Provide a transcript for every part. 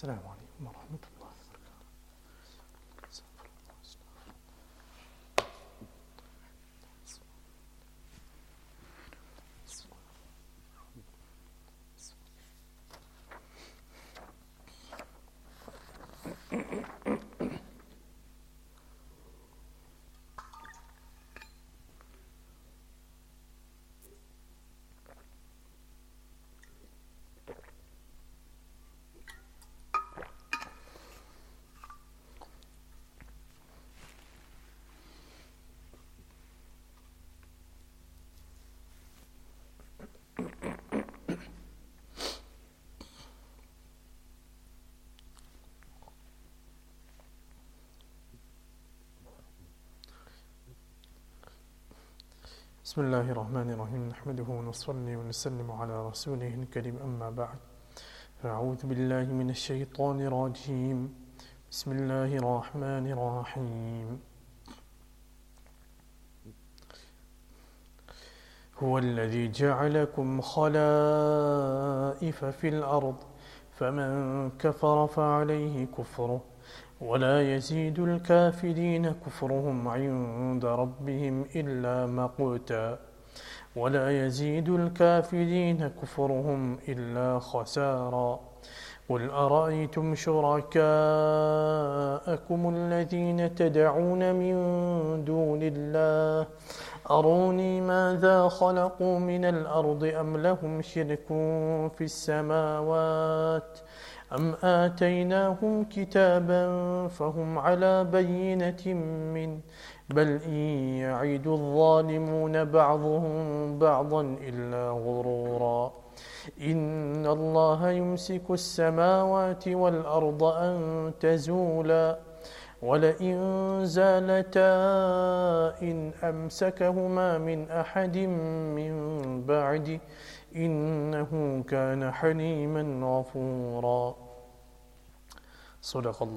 السلام عليكم ورحمة الله وبركاته. بسم الله الرحمن الرحيم، نحمده ونصلي ونسلم على رسوله الكريم، أما بعد، فأعوذ بالله من الشيطان الرجيم. بسم الله الرحمن الرحيم. هو الذي جعلكم خلائف في الأرض فمن كفر فعليه كفره ولا يزيد الكافرين كفرهم عند ربهم إلا مقتا ولا يزيد الكافرين كفرهم إلا خسارا. قل أرأيتم شركاءكم الذين تدعون من دون الله أروني ماذا خلقوا من الأرض أم لهم شرك في السماوات أم آتيناهم كتابا فهم على بينة منه بل إن يعد الظالمون بعضهم بعضا إلا غرورا. إن الله يمسك السماوات والأرض أن تزولا ولئن زالتا إن أمسكهما من أحد من بعده إنه كان حليما غفورا. صدق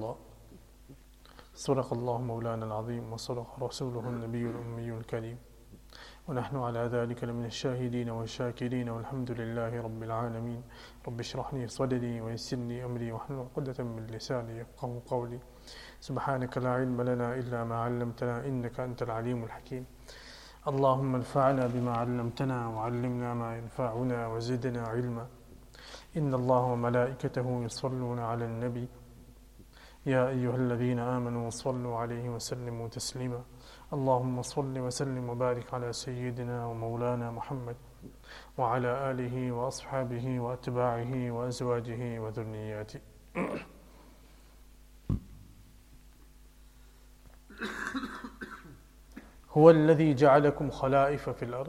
الله مولانا العظيم، وصدق رسوله النبي الأمي الكريم، ونحن على ذلك لمن الشاهدين والشاكرين، والحمد لله رب العالمين. رب اشرح لي صدري ويسر لي أمري واحلل عقدة من لساني يفقهوا قولي. سبحانك لا علم لنا إلا ما علمتنا إنك أنت العليم الحكيم. اللهم انفعنا بما علمتنا وعلمنا ما ينفعنا وزدنا علما. إن الله وملائكته يصلون على النبي يا أيها الذين آمنوا صلوا عليه وسلموا تسليما. اللهم صل وسلم وبارك على سيدنا ومولانا محمد وعلى آله وأصحابه وأتباعه وأزواجه وذرياته. هو الذي جعلكم خلائف في الأرض،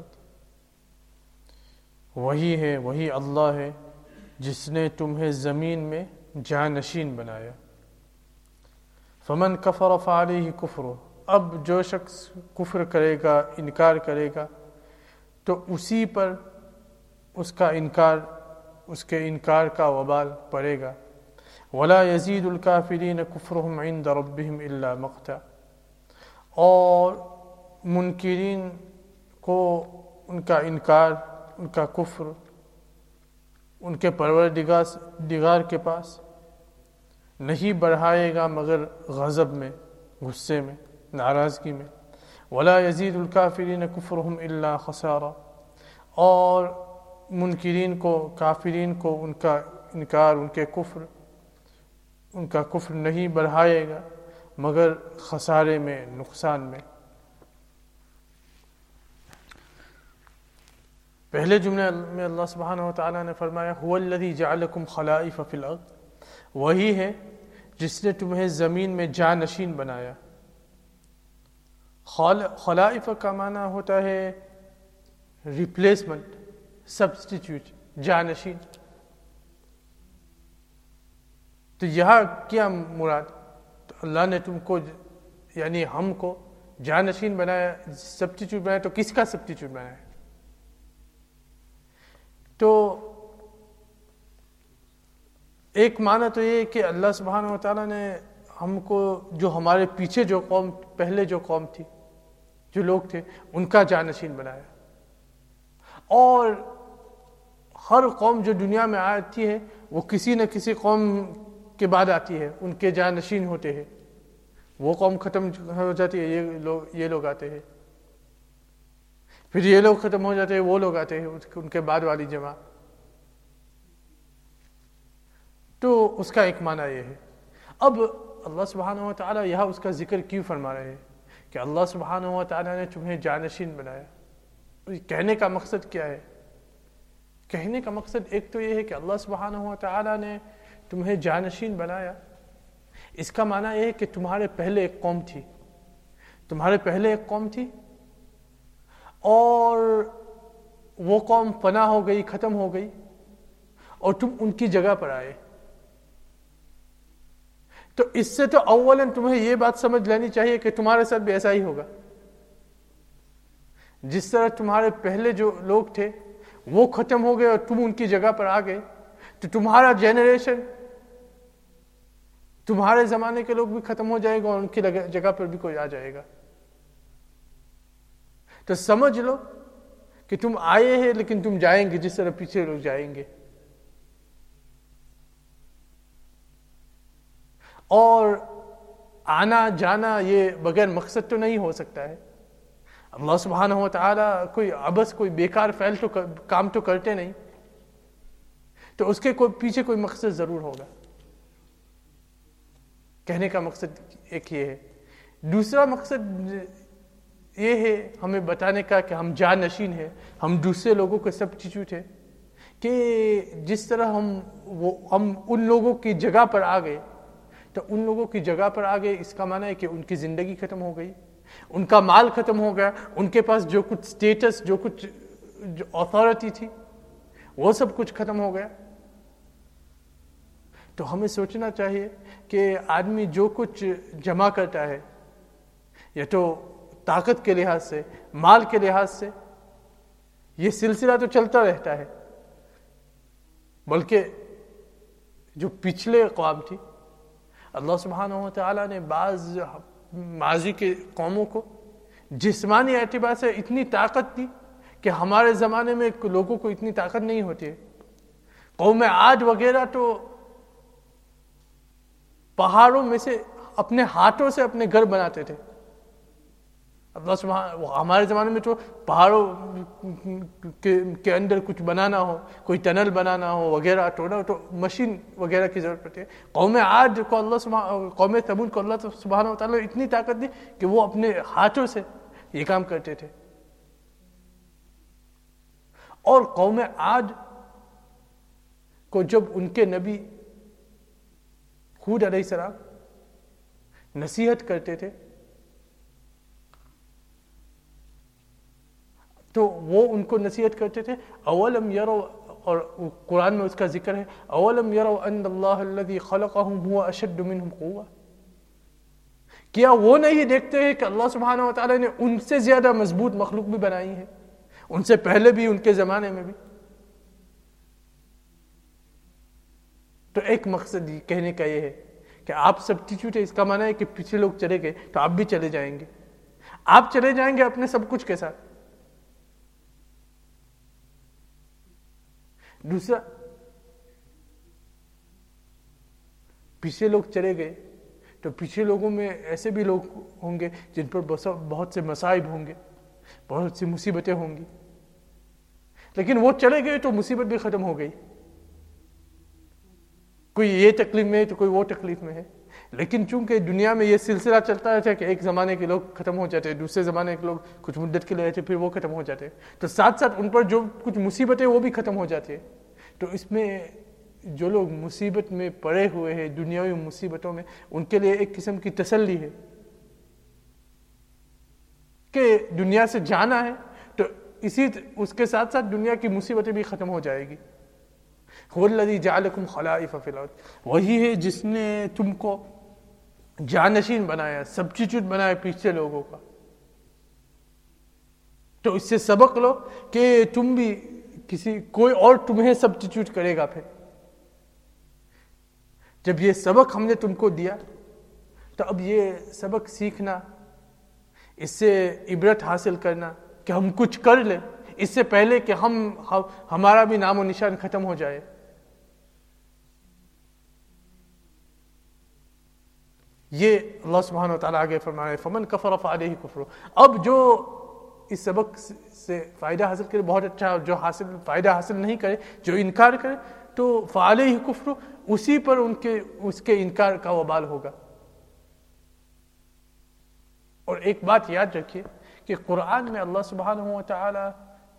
वही अल्लाह है जिसने तुम्हें ज़मीन में जानशीन बनाया। फमन कफ़र फ़अलैहि कुफ़्रुहु, अब जो शख्स कुफ्र करेगा, इनकार करेगा, तो उसी पर उसके इनकार का वबाल पड़ेगा। वला यज़ीदुल काफ़िरीन कुफ़्रुहुम इंद रब्बिहिम इल्ला मक़ता, और मुनकिरीन को उनका इनकार, उनका कुफ्र उनके परवरदिगार के पास नहीं बढ़ाएगा मगर गज़ब में, गुस्से में, नाराज़गी में। वला यज़ीदुल काफ़िरीन कुफ़्रुहुम इल्ला खसारा, और मुनकिरीन को, काफिरीन को उनका इनकार, उनका कुफ्र नहीं बढ़ाएगा मगर खसारे में, नुकसान में। पहले जुमले में अल्लाह सुब्हानहु व तआला ने फरमाया हुवल्लज़ी जअलकुम खलाइफ़ फ़िल अर्ज़, वही है जिसने तुम्हें ज़मीन में जानशीन बनाया। खलाइफ़ का माना होता है रिप्लेसमेंट, सब्स्टिट्यूट, जानशीन। तो यहाँ क्या मुराद? तो अल्लाह ने तुमको यानी हमको जानशीन बनाया, सब्स्टिट्यूट बनाया। तो किसका सब्स्टिट्यूट बनाया? तो एक माना तो ये कि अल्लाह सुब्हानहु व तआला ने हमको, जो हमारे पीछे जो कौम, पहले जो कौम थी, जो लोग थे, उनका जानशीन बनाया। और हर कौम जो दुनिया में आती है वो किसी न किसी कौम کے بعد آتی ہے، ان کے جانشین ہوتے ہیں، وہ قوم ختم ہو جاتی ہے، یہ لوگ آتے ہیں، پھر یہ لوگ ختم ہو جاتے ہیں، وہ لوگ آتے ہیں، ان کے بعد والی جماعت. تو اس کا ایک معنی یہ ہے. اب اللہ سبحانہ و تعالیٰ یہاں اس کا ذکر کیوں فرما رہے ہیں کہ اللہ سبحانہ و تعالیٰ نے تمہیں جانشین بنایا؟ کہنے کا مقصد کیا ہے؟ کہنے کا مقصد ایک تو یہ ہے کہ اللہ سبحانہ و تعالیٰ نے تمہیں جانشین بنایا. اس کا معنی یہ ہے کہ تمہارے پہلے ایک قوم تھی اور وہ قوم فنا ہو گئی، ختم ہو گئی، اور تم ان کی جگہ پر آئے. تو اس سے تو اولاً تمہیں یہ بات سمجھ لینی چاہیے کہ تمہارے ساتھ بھی ایسا ہی ہوگا. جس طرح تمہارے پہلے جو لوگ تھے وہ ختم ہو گئے اور تم ان کی جگہ پر آ گئے، تو تمہارا جنریشن، تمہارے زمانے کے لوگ بھی ختم ہو جائے گا اور ان کی جگہ پر بھی کوئی آ جائے گا. تو سمجھ لو کہ تم آئے ہیں لیکن تم جائیں گے جس طرح پیچھے لوگ جائیں گے. اور آنا جانا یہ بغیر مقصد تو نہیں ہو سکتا ہے. اللہ سبحانہ و تعالیٰ کوئی عبث، کوئی بیکار کام تو کرتے نہیں، تو اس کے پیچھے کوئی مقصد ضرور ہوگا. کہنے کا مقصد ایک یہ ہے. دوسرا مقصد یہ ہے ہمیں بتانے کا کہ ہم جانشین ہیں، ہم دوسرے لوگوں کے سبسٹیٹیوٹ ہیں، کہ جس طرح ہم ان لوگوں کی جگہ پر آ گئے، تو ان لوگوں کی جگہ پر آ گئے اس کا معنی ہے کہ ان کی زندگی ختم ہو گئی، ان کا مال ختم ہو گیا، ان کے پاس جو کچھ سٹیٹس، جو کچھ اتھارٹی تھی، وہ سب کچھ ختم ہو گیا. تو ہمیں سوچنا چاہیے کہ آدمی جو کچھ جمع کرتا ہے، یا تو طاقت کے لحاظ سے، مال کے لحاظ سے، یہ سلسلہ تو چلتا رہتا ہے. بلکہ جو پچھلے اقوام تھی، اللہ سبحانہ و تعالیٰ نے بعض ماضی کے قوموں کو جسمانی اعتبار سے اتنی طاقت دی کہ ہمارے زمانے میں لوگوں کو اتنی طاقت نہیں ہوتی ہے. قوم عاد وغیرہ تو پہاڑوں میں سے اپنے ہاتھوں سے اپنے گھر بناتے تھے. اللہ سبحانہ، ہمارے زمانے میں تو پہاڑوں کے اندر کچھ بنانا ہو، کوئی ٹنل بنانا ہو وغیرہ، تو مشین وغیرہ کی ضرورت پڑتی ہے. قوم عاد کو قوم ثمود کو اللہ سبحانہ و تعالیٰ نے اتنی طاقت دی کہ وہ اپنے ہاتھوں سے یہ کام کرتے تھے. اور قوم عاد کو جب ان کے نبی ہود علیہ السلام نصیحت کرتے تھے، تو وہ ان کو نصیحت کرتے تھے، اولم یروا، اور قرآن میں اس کا ذکر ہے، اولم یروا ان اللہ الذی خلقہم هو اشد منہم قوہ. کیا وہ نہیں دیکھتے ہیں کہ اللہ سبحانہ و تعالیٰ نے ان سے زیادہ مضبوط مخلوق بھی بنائی ہے، ان سے پہلے بھی، ان کے زمانے میں بھی. تو ایک مقصد کہنے کا یہ ہے کہ آپ سبسٹیٹیوٹ ہے. اس کا معنی ہے کہ پیچھے لوگ چلے گئے تو آپ بھی چلے جائیں گے. آپ چلے جائیں گے اپنے سب کچھ کے ساتھ. دوسرا، پیچھے لوگ چلے گئے تو پیچھے لوگوں میں ایسے بھی لوگ ہوں گے جن پر بہت سے مصائب ہوں گے، بہت سی مصیبتیں ہوں گی، لیکن وہ چلے گئے تو مصیبت بھی ختم ہو گئی. کوئی یہ تکلیف میں ہے تو کوئی وہ تکلیف میں ہے. لیکن چونکہ دنیا میں یہ سلسلہ چلتا رہتا ہے کہ ایک زمانے کے لوگ ختم ہو جاتے ہیں، دوسرے زمانے کے لوگ کچھ مدت کے لیے رہتے، پھر وہ ختم ہو جاتے ہیں، تو ساتھ ساتھ ان پر جو کچھ مصیبتیں وہ بھی ختم ہو جاتی ہے. تو اس میں جو لوگ مصیبت میں پڑے ہوئے ہیں، دنیاوی مصیبتوں میں، ان کے لیے ایک قسم کی تسلی ہے کہ دنیا سے جانا ہے تو اس کے ساتھ ساتھ دنیا کی مصیبتیں بھی ختم ہو جائے گی. هو الذی جعلکم خلائف فی الارض، وہی ہے جس نے تم کو جانشین بنایا، سبسٹیٹیوٹ بنایا پیچھے لوگوں کا. تو اس سے سبق لو کہ تم بھی کوئی اور تمہیں سبسٹیٹیوٹ کرے گا. پھر جب یہ سبق ہم نے تم کو دیا تو اب یہ سبق سیکھنا، اس سے عبرت حاصل کرنا کہ ہم کچھ کر لیں اس سے پہلے کہ ہمارا بھی نام و نشان ختم ہو جائے. یہ اللہ سبحانہ و تعالیٰ آگے فرما رہے ہیں فمن کفر فعلیہ کفر. اب جو اس سبق سے فائدہ حاصل کرے بہت اچھا، اور جو فائدہ حاصل نہیں کرے، جو انکار کرے، تو فعلیہ کفر، اسی پر اس کے انکار کا وبال ہوگا. اور ایک بات یاد رکھیے کہ قرآن میں اللہ سبحانہ و تعالی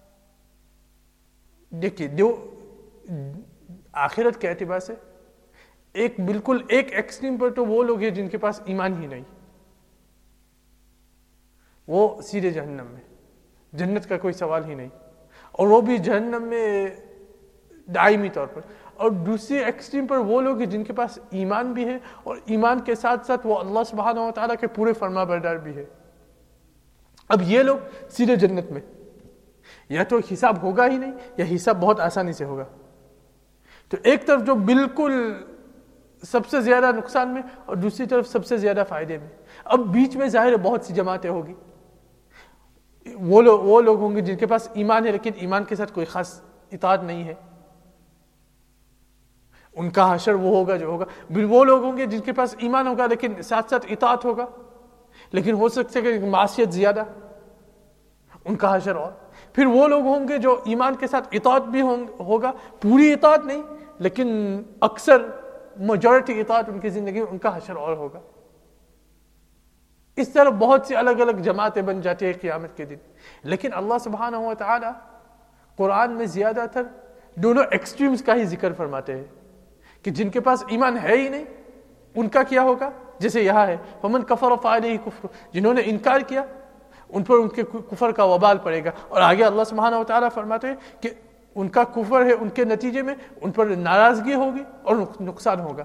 دیکھیے جو آخرت کے اعتبار سے بالکل ایک ایکسٹریم پر تو وہ لوگ ہیں جن کے پاس ایمان ہی نہیں، وہ سیدھے جہنم میں، جنت کا کوئی سوال ہی نہیں، اور وہ بھی جہنم میں دائمی طور پر. اور دوسری ایکسٹریم پر وہ لوگ ہیں جن کے پاس ایمان بھی ہے، اور ایمان کے ساتھ ساتھ وہ اللہ سبحانہ و تعالیٰ کے پورے فرما بردار بھی ہے. اب یہ لوگ سیدھے جنت میں، یا تو حساب ہوگا ہی نہیں، یا حساب بہت آسانی سے ہوگا. تو ایک طرف جو بالکل سب سے زیادہ نقصان میں، اور دوسری طرف سب سے زیادہ فائدے میں. اب بیچ میں ظاہر ہے بہت سی جماعتیں ہوگی، وہ لوگ ہوں گے جن کے پاس ایمان ہے لیکن ایمان کے ساتھ کوئی خاص اطاعت نہیں ہے، ان کا حشر وہ ہوگا جو ہوگا. وہ لوگ ہوں گے جن کے پاس ایمان ہوگا لیکن ساتھ ساتھ اطاعت ہوگا، لیکن ہو سکتا ہے کہ معصیت زیادہ، ان کا حشر اور. پھر وہ لوگ ہوں گے جو ایمان کے ساتھ اطاعت بھی ہوگا، پوری اطاعت نہیں لیکن اکثر میجورٹی اطاعت ان کی زندگی میں، ان کا حشر اور ہوگا. اس طرح بہت سی الگ الگ جماعتیں بن جاتی ہیں قیامت کے دن. لیکن اللہ سبحانہ و تعالی قرآن میں زیادہ تر دونوں ایکسٹریمز کا ہی ذکر فرماتے ہیں کہ جن کے پاس ایمان ہے ہی نہیں ان کا کیا ہوگا. جیسے یہاں ہے فمن کفر فعلیہ کفر، جنہوں نے انکار کیا ان پر ان کے کفر کا وبال پڑے گا. اور آگے اللہ سبحانہ و تعالیٰ فرماتے ہیں کہ ان کا کفر ہے، ان کے نتیجے میں ان پر ناراضگی ہوگی اور نقصان ہوگا،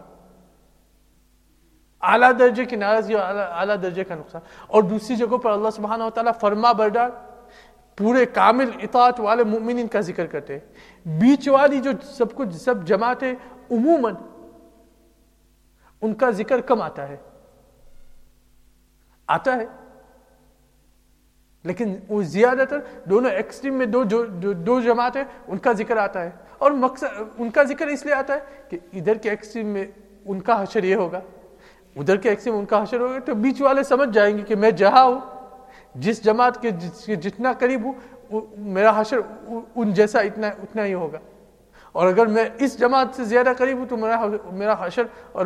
اعلیٰ درجے کی ناراضگی اور اعلیٰ درجے کا نقصان. اور دوسری جگہوں پر اللہ سبحانہ و تعالیٰ فرما بردار پورے کامل اطاعت والے مومنین کا ذکر کرتے ہیں. بیچ والی جو سب جماعتیں عموماً ان کا ذکر کم آتا ہے لیکن وہ زیادہ تر دونوں ایکسٹریم میں دو جماعتیں ان کا ذکر آتا ہے. اور مقصد ان کا ذکر اس لیے آتا ہے کہ ادھر کے ایکسٹریم میں ان کا حشر یہ ہوگا، ادھر کے ایکسٹریم ان کا حشر ہوگا، تو بیچ والے سمجھ جائیں گے کہ میں جہاں ہوں، جس جماعت کے جتنا قریب ہوں، میرا حشر ان جیسا اتنا ہی ہوگا. اور اگر میں اس جماعت سے زیادہ قریب ہوں تو میرا حشر اور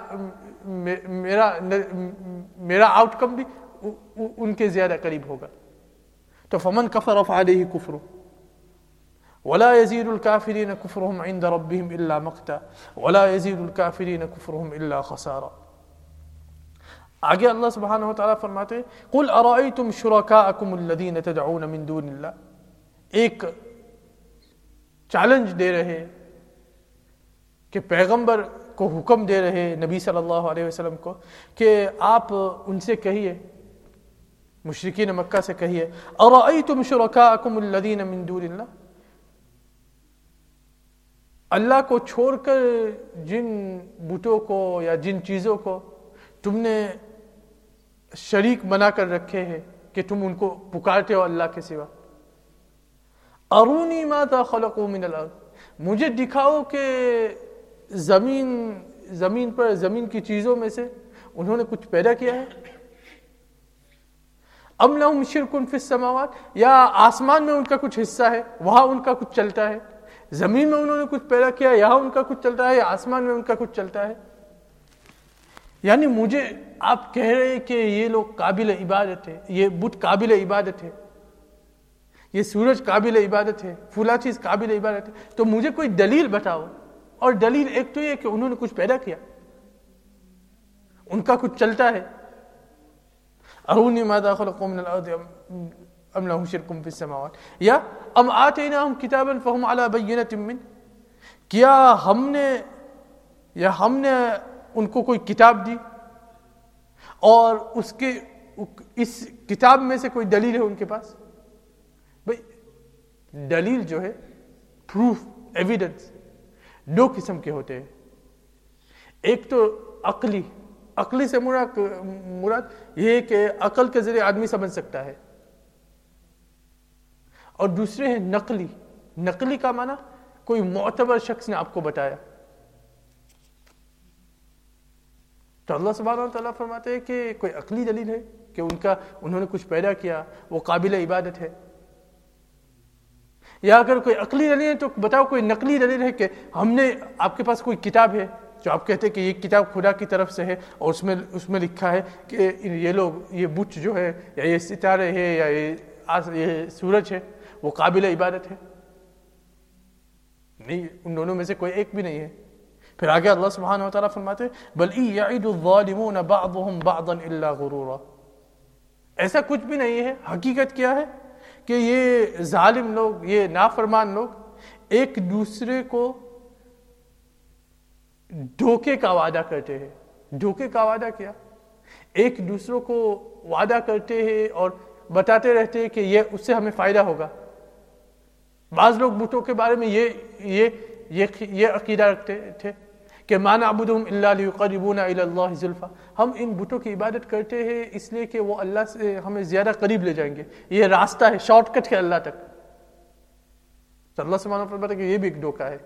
میرا آؤٹ کم بھی ان کے زیادہ قریب ہوگا. تو فمن کفر فعلیہ کفر ولا يزيد الكافرين كفرهم عند ربهم الا مقتا ولا يزيد الكافرين كفرهم الا خسارا. آگے اللہ سبحانہ و تعالیٰ فرماتے ہیں قل ارأيتم شركاءكم الذين تدعون من دون الله. ایک چیلنج دے رہے کہ پیغمبر کو حکم دے رہے نبی صلی اللہ علیہ وسلم کو کہ آپ ان سے کہیے، مشرکین مکہ سے کہیے ارأیتم شرکاءکم الذین من دون اللہ، اللہ کو چھوڑ کر جن بتوں کو یا جن چیزوں کو تم نے شریک بنا کر رکھے ہیں کہ تم ان کو پکارتے ہو اللہ کے سوا، ارونی ماذا خلقوا من الارض، مجھے دکھاؤ کہ زمین کی چیزوں میں سے انہوں نے کچھ پیدا کیا ہے. ام لہم شرک فی السماوات، یا آسمان میں ان کا کچھ حصہ ہے، وہاں ان کا کچھ چلتا ہے. زمین میں انہوں نے کچھ پیدا کیا، یہاں ان کا کچھ چلتا ہے، یا آسمان میں ان کا کچھ چلتا ہے. یعنی مجھے آپ کہہ رہے ہیں کہ یہ لوگ قابل عبادت ہے، یہ بت قابل عبادت ہے، یہ سورج قابل عبادت ہے، فلاں چیز قابل عبادت ہے، تو مجھے کوئی دلیل بتاؤ. اور دلیل ایک تو یہ کہ انہوں نے کچھ پیدا کیا، ان کا کچھ چلتا ہے. ارونی ماذا خلقوا من الارض ام لهم شرک فی السماوات یا ام آتیناہم کتابا فہم علی بینۃ منہ، کیا ہم نے ان کو کوئی کتاب دی اور اس کتاب میں سے کوئی دلیل ہے ان کے پاس. بھئی دلیل جو ہے، پروف، ایویڈنس دو قسم کے ہوتے ہیں. ایک تو عقلی سے مراد یہ ہے کہ عقل کے ذریعے آدمی سمجھ سکتا ہے، اور دوسرے ہیں نقلی کا معنی کوئی معتبر شخص نے آپ کو بتایا. تو اللہ سبحانہ وتعالیٰ فرماتے ہیں کہ کوئی عقلی دلیل ہے کہ انہوں نے کچھ پیدا کیا وہ قابل عبادت ہے؟ یا اگر کوئی عقلی دلیل ہے تو بتاؤ کوئی نقلی دلیل ہے کہ ہم نے آپ کے پاس کوئی کتاب ہے جو آپ کہتے ہیں کہ یہ کتاب خدا کی طرف سے ہے اور اس میں لکھا ہے کہ یہ لوگ یہ بت جو ہے یا یہ ستارے ہے یا یہ سورج ہے وہ قابل عبادت ہے؟ نہیں، ان دونوں میں سے کوئی ایک بھی نہیں ہے. پھر آگے اللہ سبحانہ و تعالیٰ فرماتے بل ان یعد الظالمون بعضهم بعضا الا غرورا. ایسا کچھ بھی نہیں ہے. حقیقت کیا ہے کہ یہ ظالم لوگ، یہ نافرمان لوگ ایک دوسرے کو دھوکے کا وعدہ کرتے ہیں. دھوکے کا وعدہ کیا؟ ایک دوسروں کو وعدہ کرتے ہیں اور بتاتے رہتے ہیں کہ یہ اس سے ہمیں فائدہ ہوگا. بعض لوگ بتوں کے بارے میں یہ عقیدہ رکھتے تھے کہ ما نعبدہم الا لیقربونا الی اللہ زلفا، ہم ان بتوں کی عبادت کرتے ہیں اس لیے کہ وہ اللہ سے ہمیں زیادہ قریب لے جائیں گے، یہ راستہ ہے، شارٹ کٹ ہے اللہ تک. تو اللہ سبحانہ وتعالیٰ فرماتا ہے کہ یہ بھی ایک دھوکہ ہے.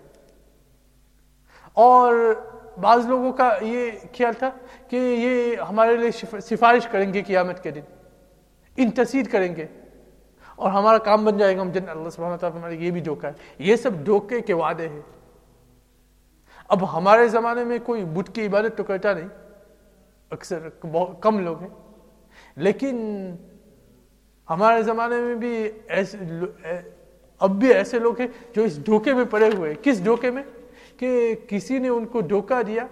اور بعض لوگوں کا یہ خیال تھا کہ یہ ہمارے لیے سفارش کریں گے قیامت کے دن، انٹرسیڈ کریں گے اور ہمارا کام بن جائے گا ہم جنت. اللہ سبحانہ وتعالیٰ فرماتا ہے یہ بھی دھوکہ ہے. یہ سب دھوکے کے وعدے ہیں. اب ہمارے زمانے میں کوئی بت کی عبادت تو کرتا نہیں، اکثر بہت کم لوگ ہیں، لیکن ہمارے زمانے میں بھی اب بھی ایسے لوگ ہیں جو اس دھوکے میں پڑے ہوئے ہیں. کس دھوکے میں؟ کہ کسی نے ان کو دھوکہ دیا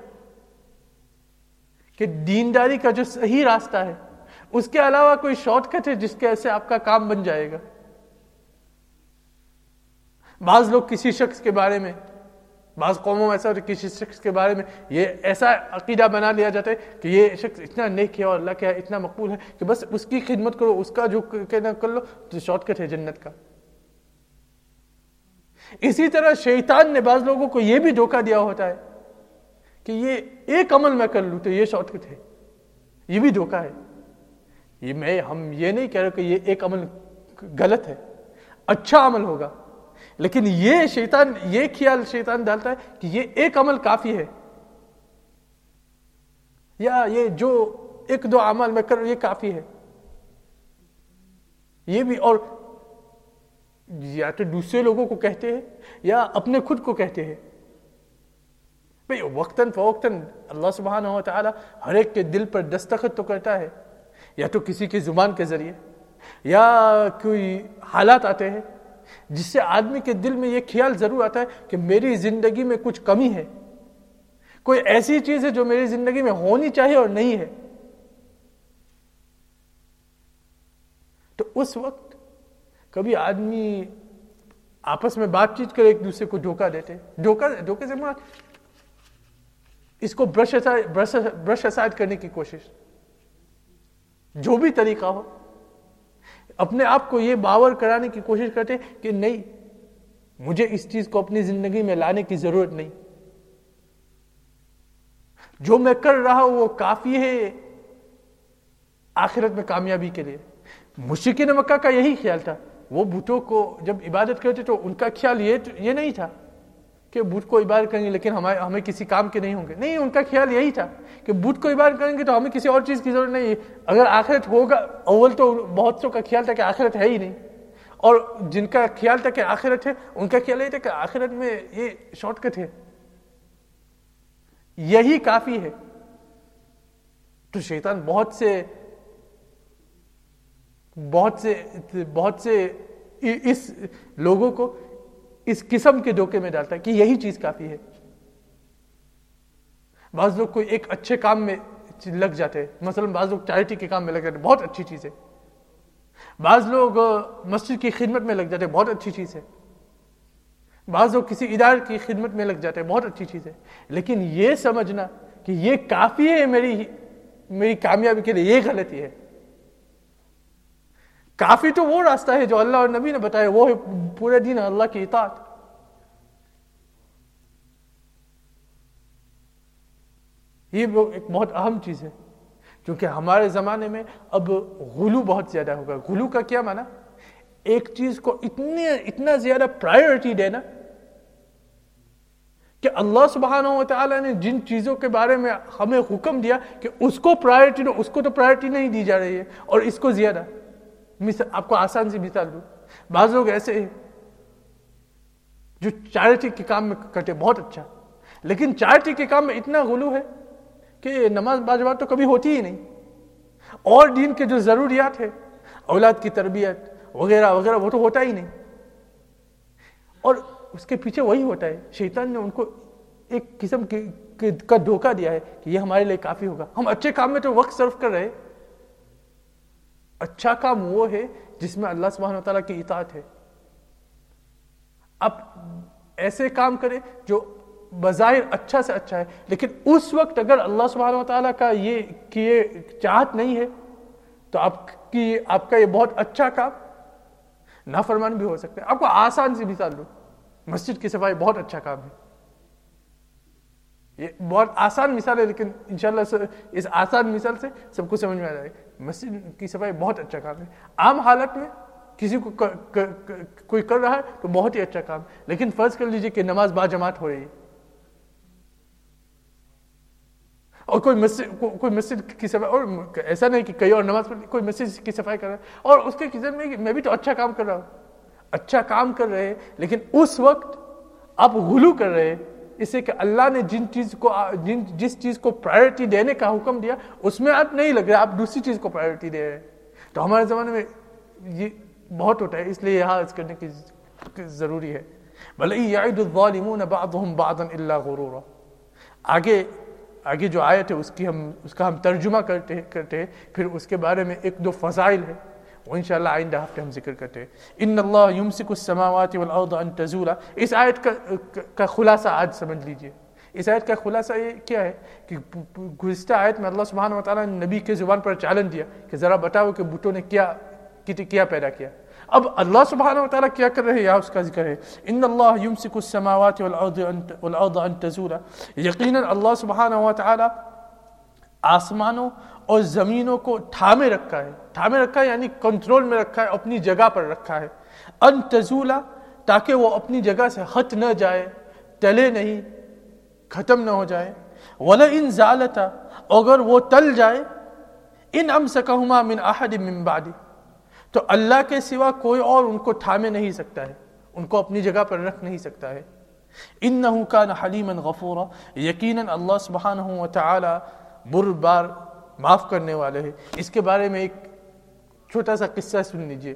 کہ دینداری کا جو صحیح راستہ ہے اس کے علاوہ کوئی شارٹ کٹ ہے جس کے سے آپ کا کام بن جائے گا. بعض لوگ کسی شخص کے بارے میں، بعض قوموں میں ایسا ہوتا ہے کسی شخص کے بارے میں یہ ایسا عقیدہ بنا لیا جاتا ہے کہ یہ شخص اتنا نیک ہے اور اللہ کے اتنا مقبول ہے کہ بس اس کی خدمت کرو، اس کا جو کہنا کر لو تو شارٹ کٹ ہے جنت کا. اسی طرح شیطان نے بعض لوگوں کو یہ بھی دھوکہ دیا ہوتا ہے کہ یہ ایک عمل میں کر لوں تو یہ شارٹ کٹ ہے. یہ بھی دھوکہ ہے. ہم یہ نہیں کہہ رہے کہ یہ ایک عمل غلط ہے، اچھا عمل ہوگا، لیکن یہ خیال شیطان ڈالتا ہے کہ یہ ایک عمل کافی ہے، یا یہ جو ایک دو عمل میں کروں یہ کافی ہے. یہ بھی، اور یا تو دوسرے لوگوں کو کہتے ہیں یا اپنے خود کو کہتے ہیں. بھئی وقتاً فوقتاً اللہ سبحانہ و تعالی ہر ایک کے دل پر دستخط تو کرتا ہے، یا تو کسی کی زبان کے ذریعے، یا کوئی حالات آتے ہیں جس سے آدمی کے دل میں یہ خیال ضرور آتا ہے کہ میری زندگی میں کچھ کمی ہے، کوئی ایسی چیز ہے جو میری زندگی میں ہونی چاہیے اور نہیں ہے. تو اس وقت کبھی آدمی آپس میں بات چیت کر ایک دوسرے کو دھوکہ دیتے. دھوکے سے مراد اس کو برش اسائڈ کرنے کی کوشش، جو بھی طریقہ ہو، اپنے آپ کو یہ باور کرانے کی کوشش کرتے کہ نہیں، مجھے اس چیز کو اپنی زندگی میں لانے کی ضرورت نہیں، جو میں کر رہا ہوں وہ کافی ہے آخرت میں کامیابی کے لیے. مشرکین مکہ کا یہی خیال تھا. وہ بتوں کو جب عبادت کرتے تو ان کا خیال یہ نہیں تھا کہ بت کو عبادت کریں گے لیکن ہمیں کسی کام کے نہیں ہوں گے. نہیں، ان کا خیال یہی تھا کہ بت کو عبادت کریں گے تو ہمیں کسی اور چیز کی ضرورت نہیں ہے. اگر آخرت ہوگا، اول تو بہت سو کا خیال تھا کہ آخرت ہے ہی نہیں، اور جن کا خیال تھا کہ آخرت ہے ان کا خیال یہ تھا کہ آخرت میں یہ شارٹ کٹ ہے، یہی کافی ہے. تو شیطان بہت سے اس لوگوں کو اس قسم کے دھوکے میں ڈالتا ہے کہ یہی چیز کافی ہے. بعض لوگ کوئی ایک اچھے کام میں لگ جاتے ہیں، مثلا بعض لوگ چیریٹی کے کام میں لگ جاتے ہیں، بہت اچھی چیز ہے. بعض لوگ مسجد کی خدمت میں لگ جاتے ہیں، بہت اچھی چیز ہے. بعض لوگ کسی ادارے کی خدمت میں لگ جاتے ہیں، بہت اچھی چیز ہے. لیکن یہ سمجھنا کہ یہ کافی ہے میری کامیابی کے لیے، یہ غلطی ہے. کافی تو وہ راستہ ہے جو اللہ اور نبی نے بتایا، وہ ہے پورے دین اللہ کی اطاعت. یہ ایک بہت اہم چیز ہے، کیونکہ ہمارے زمانے میں اب غلو بہت زیادہ ہوگا. غلو کا کیا معنی؟ ایک چیز کو اتنا زیادہ پرائیورٹی دینا کہ اللہ سبحانہ و تعالیٰ نے جن چیزوں کے بارے میں ہمیں حکم دیا کہ اس کو پرائرٹی دو، اس کو تو پرائرٹی نہیں دی جا رہی ہے اور اس کو زیادہ. آپ کو آسان سی مثال دوں، بعض لوگ ایسے ہیں جو چیریٹی کے کام میں کٹے بہت اچھا، لیکن چیریٹی کے کام میں اتنا غلو ہے کہ نماز باجماعت تو کبھی ہوتی ہی نہیں، اور دین کے جو ضروریات ہے، اولاد کی تربیت وغیرہ وغیرہ، وہ تو ہوتا ہی نہیں. اور اس کے پیچھے وہی ہوتا ہے، شیطان نے ان کو ایک قسم کا دھوکہ دیا ہے کہ یہ ہمارے لیے کافی ہوگا. ہم اچھے کام میں تو وقت صرف کر رہے. اچھا کام وہ ہے جس میں اللہ سبحانہ و تعالیٰ کی اطاعت ہے. اب ایسے کام کرے جو بظاہر اچھا سے اچھا ہے، لیکن اس وقت اگر اللہ سبحانہ و تعالیٰ کا یہ چاہت نہیں ہے تو آپ کا یہ بہت اچھا کام نافرمان بھی ہو سکتا ہے. آپ کو آسان سی مثال دوں، مسجد کی صفائی بہت اچھا کام ہے. یہ بہت آسان مثال ہے، لیکن انشاءاللہ اس آسان مثال سے سب کو سمجھ میں آ جائے گا. مسجد کی صفائی بہت اچھا کام ہے. عام حالت میں کسی کو کوئی کر رہا ہے تو بہت ہی اچھا کام، لیکن فرض کر لیجئے کہ نماز باجماعت ہو رہی ہے اور کوئی مسجد کی صفائی، اور ایسا نہیں کہ کئی اور نماز پڑھ، کوئی مسجد کی صفائی کر رہا ہے اور اس کے کسی میں بھی تو اچھا کام کر رہا ہوں. اچھا کام کر رہے ہیں، لیکن اس وقت آپ غلو کر رہے ہیں، اس سے کہ اللہ نے جس چیز کو پرائرٹی دینے کا حکم دیا اس میں آپ نہیں لگ رہے، آپ دوسری چیز کو پرائرٹی دے رہے ہیں. تو ہمارے زمانے میں یہ بہت ہوتا ہے، اس لیے یہاں اس کرنے کی ضروری ہے. بَلْ يَعِدُ الظَّالِمُونَ بَعْضُهُمْ بَعْضًا إِلَّا غُرُورًا. آگے جو آیت ہے اس کا ہم ترجمہ کرتے ہیں، پھر اس کے بارے میں ایک دو فضائل ہے وہ انشاءاللہ آئندہ ہفتے ہم ذکر کرتے ہیں. ان اللہ یمسک السماوات والارض ان تزولا. اس آیت کا خلاصہ آج سمجھ لیجئے. اس آیت کا خلاصہ یہ کیا ہے کہ گزشتہ آیت میں اللہ سبحانہ و تعالیٰ نے نبی کے زبان پر چیلنج دیا کہ ذرا بتاؤ کہ بتوں نے کیا پیدا کیا. اب اللہ سبحانہ و تعالیٰ کیا کر رہے ہیں، یا اس کا ذکر ہے. ان اللہ یمسک السماوات والارض ان تزولا. یقیناً اللہ سبحانہ و تعالیٰ آسمانوں اور زمینوں کو تھامے رکھا ہے یعنی کنٹرول میں رکھا ہے، اپنی جگہ پر رکھا ہے. ان تزولا، تاکہ وہ اپنی جگہ سے ہٹ نہ جائے، ٹلے نہیں، ختم نہ ہو جائے. وَلَئِن زَالَتَا، اگر وہ ٹل جائے، ان امسکہما من احد من بعدی، تو اللہ کے سوا کوئی اور ان کو تھامے نہیں سکتا ہے، ان کو اپنی جگہ پر رکھ نہیں سکتا ہے. انہ کان حلیما غفورا. یقیناً اللہ سبحانہ و تعالی بار معاف کرنے والے ہیں. اس کے بارے میں ایک چھوٹا سا قصہ سن لیجئے،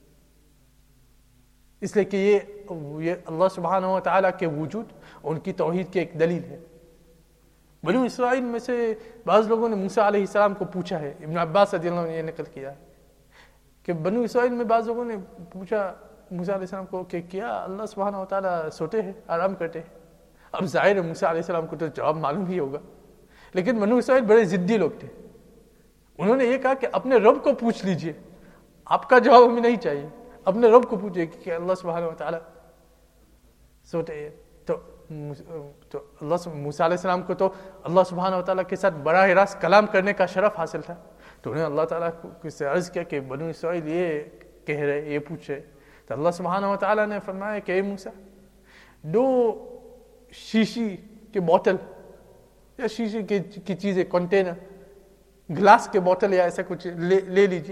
اس لیے کہ یہ اللہ سبحانہ و تعالیٰ کے وجود، ان کی توحید کی ایک دلیل ہے. بنو اسرائیل میں سے بعض لوگوں نے موسیٰ علیہ السلام کو پوچھا ہے، ابن عباس رضی اللہ عنہ نے یہ نقل کیا ہے کہ بنو اسرائیل میں بعض لوگوں نے پوچھا موسیٰ علیہ السلام کو کہ کیا اللہ سبحانہ و تعالیٰ سوتے ہیں، آرام کرتے ہیں؟ اب ظاہر ہے موسیٰ علیہ السلام کو تو جواب معلوم ہی ہوگا، لیکن بنو اسرائیل بڑے ضدی لوگ تھے. انہوں نے یہ کہا کہ اپنے رب کو پوچھ لیجئے، آپ کا جواب ہمیں نہیں چاہیے، اپنے رب کو پوچھئے کہ اللہ سبحانہ و تعالیٰ سوتے ہیں. تو موسیٰ علیہ السلام کو تو اللہ سبحانہ و تعالیٰ کے ساتھ براہ راست کلام کرنے کا شرف حاصل تھا. تو انہوں نے اللہ تعالیٰ کو سے عرض کیا کہ بنو اسرائیل یہ کہہ رہے، یہ پوچھ رہے. تو اللہ سبحانہ و تعالیٰ نے فرمایا کہ اے موسیٰ، 2 شیشی کے بوتل یا شیشے کی چیزیں، کنٹینر، گلاس کے بوتل یا ایسا کچھ لے لیجئے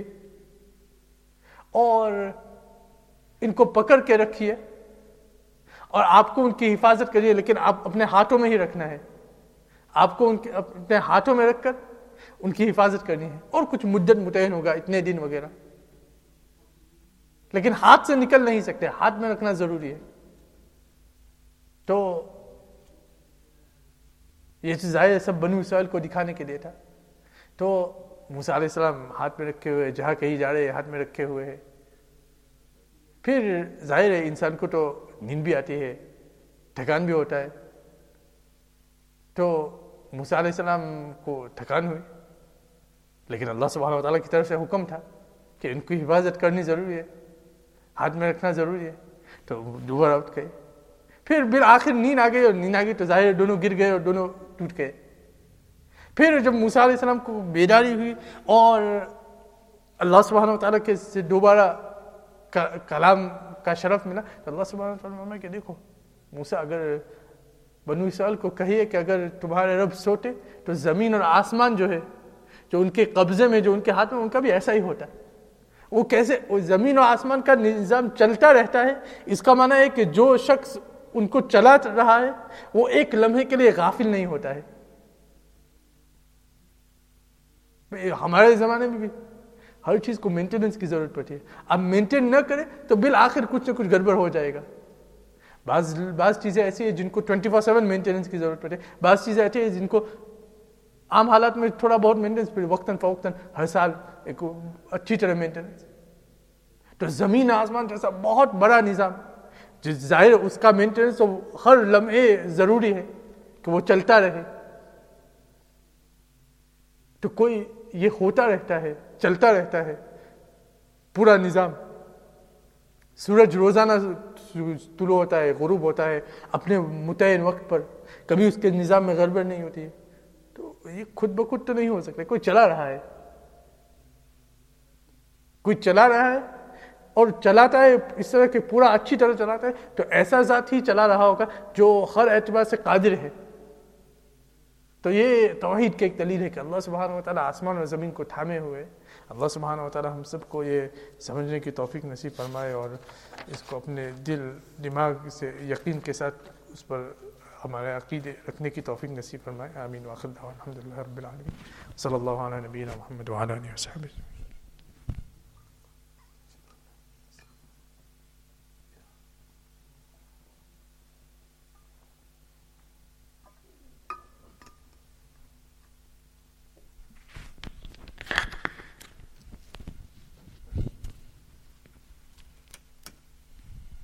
اور ان کو پکڑ کے رکھیے، اور آپ کو ان کی حفاظت کریے، لیکن آپ اپنے ہاتھوں میں ہی رکھنا ہے. آپ کو اپنے ہاتھوں میں رکھ کر ان کی حفاظت کرنی ہے، اور کچھ مدت متعین ہوگا، اتنے دن وغیرہ، لیکن ہاتھ سے نکل نہیں سکتے، ہاتھ میں رکھنا ضروری ہے. تو یہ چیز ظاہر سب بنو اسرائیل کو دکھانے کے لیے تھا. تو موسیٰ علیہ السلام ہاتھ میں رکھے ہوئے، جہاں کہیں جا رہے ہاتھ میں رکھے ہوئے ہیں. پھر ظاہر ہے انسان کو تو نیند بھی آتی ہے، تھکان بھی ہوتا ہے. تو موسیٰ علیہ السلام کو تھکان ہوئی، لیکن اللہ سبحانہ و تعالیٰ کی طرف سے حکم تھا کہ ان کی حفاظت کرنی ضروری ہے، ہاتھ میں رکھنا ضروری ہے. تو دوبارہ اٹھ گئے. پھر بالآخر نیند آ گئی، اور نیند آ گئی تو ظاہر دونوں گر گئے اور دونوں ٹوٹ گئے. پھر جب موسیٰ علیہ السلام کو بیداری ہوئی اور اللہ سبحانہ و تعالیٰ کے سے دوبارہ کلام کا شرف ملا، تو اللہ سبحانہ و تعالیٰ نے کہ دیکھو موسیٰ، اگر بنو اسرائیل کو کہیے کہ اگر تمہارے رب سوتے تو زمین اور آسمان جو ہے، جو ان کے قبضے میں، جو ان کے ہاتھ میں، ان کا بھی ایسا ہی ہوتا ہے۔ وہ کیسے؟ وہ زمین اور آسمان کا نظام چلتا رہتا ہے، اس کا معنی ہے کہ جو شخص ان کو چلا رہا ہے وہ ایک لمحے کے لیے غافل نہیں ہوتا ہے۔ ہمارے زمانے میں بھی ہر چیز کو مینٹیننس کی ضرورت پڑتی ہے، اب مینٹین نہ کرے تو بالآخر کچھ نہ کچھ گڑبڑ ہو جائے گا۔ بعض چیزیں ایسی ہیں جن کو 24/7 مینٹیننس کی ضرورت پڑتی ہے، بعض چیزیں ایسی ہیں جن کو عام حالات میں تھوڑا بہت مینٹیننس پڑے، وقتاً فوقتاً ہر سال ایک اچھی طرح مینٹیننس۔ تو زمین آسمان جیسا بہت بڑا نظام، ظاہر اس کا مینٹیننس تو ہر لمحے ضروری ہے کہ وہ چلتا رہے۔ تو کوئی یہ ہوتا رہتا ہے، چلتا رہتا ہے پورا نظام۔ سورج روزانہ طلوع ہوتا ہے، غروب ہوتا ہے اپنے متعین وقت پر، کبھی اس کے نظام میں گڑبڑ نہیں ہوتی ہے۔ تو یہ خود بخود تو نہیں ہو سکتا، کوئی چلا رہا ہے، کوئی چلا رہا ہے اور چلاتا ہے اس طرح کہ پورا اچھی طرح چلاتا ہے، تو ایسا ذات ہی چلا رہا ہوگا جو ہر اعتبار سے قادر ہے۔ تو یہ توحید کی ایک دلیل ہے کہ اللہ سبحانہ و تعالیٰ آسمان اور زمین کو تھامے ہوئے۔ اللہ سبحانہ و تعالیٰ ہم سب کو یہ سمجھنے کی توفیق نصیب فرمائے اور اس کو اپنے دل دماغ سے یقین کے ساتھ اس پر ہمارے عقیدے رکھنے کی توفیق نصیب فرمائے۔ آمین۔ وآخر دعوانا الحمدللہ رب العالمین، صلی اللہ علیہ نبینا محمد وعلی آلہ وصحبہ۔